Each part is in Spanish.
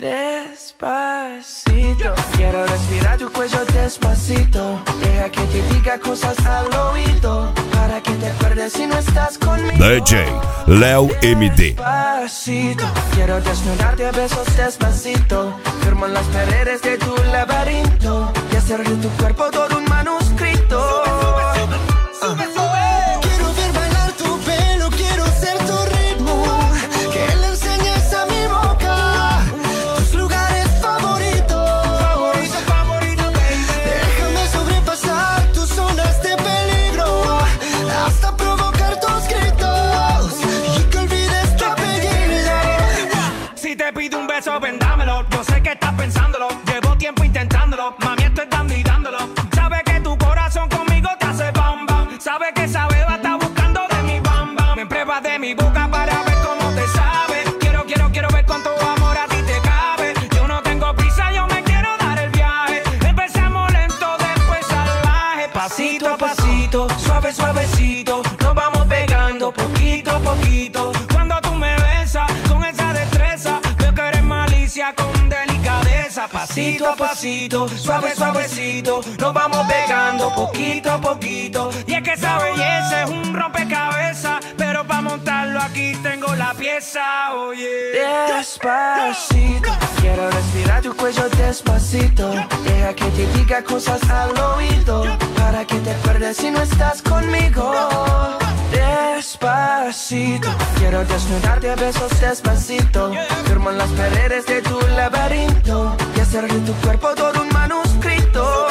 Despacito, quiero respirar tu cuello despacito. Deja que te diga cosas al oído, para que te acuerdes si no estás conmigo. DJ Léo MD. Despacito, quiero desnudarte a besos despacito. Firmo en las paredes de tu laberinto y hacer de tu cuerpo todo un manuscrito. Sube, sube. Quiero ver bailar tu pelo, quiero ser tu ritmo. Que le enseñes a mi boca tus lugares favoritos. Favorito, baby. Déjame sobrepasar tus zonas de peligro, hasta provocar tus gritos y que olvides tu apellido. Si te pido un beso, ven dámelo. Yo sé que estás pensándolo, llevo tiempo intentándolo. Mami, estoy dando y dándolo. Sabes que tu corazón conmigo te hace bam bam. Sabes que esa beba está buscando de mi bam bam. Me pruebas de mi boca para ver cómo te sabe. Quiero ver cuánto amor a ti te cabe. Yo no tengo prisa, yo me quiero dar el viaje. Empezamos lento, después salvaje. Pasito a pasito, suave, suavecito. Nos vamos pegando poquito a poquito. Cuando tú me besas con esa destreza, veo que eres malicia con delicadeza. Pasito a pasito, suave, suavecito. Nos vamos pegando poquito a poquito. Y es que esa belleza es un rompecabezas, pero para montarlo aquí tengo la pieza, oye. Despacito, quiero respirar tu cuello despacito. Deja que te diga cosas al oído, para que te acuerdes si no estás conmigo. Despacito, quiero desnudarte a besos despacito. Firmo en las paredes de tu laberinto y hacer de tu cuerpo todo un manuscrito.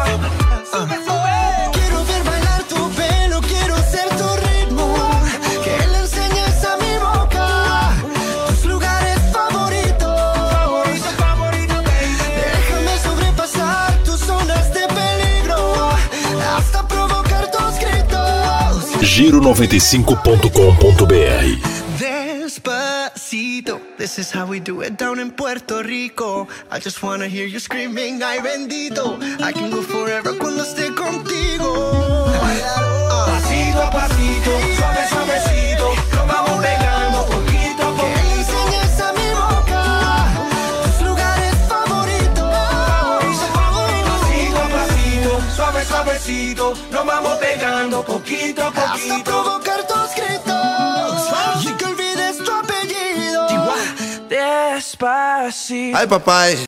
Quiero ver bailar tu pelo, quiero ser tu ritmo. Que le enseñes a mi boca tus lugares favoritos. Favorito, baby. Déjame sobrepasar tus zonas de peligro, hasta provocar tus gritos. Giro95.com.br. Despacito, this is how we do it down in Puerto Rico. I just wanna hear you screaming, ay bendito. I can go forever cuando esté contigo. Pasito a pasito, suave, suavecito. Nos vamos pegando poquito a Que le poquito. enseñes a mi boca tus lugares favoritos. Pasito a pasito, suave, suavecito. Nos vamos pegando poquito a Hasta poquito. provocar tus gritos y que olvides tu apellido. Despacito. Ay, papá.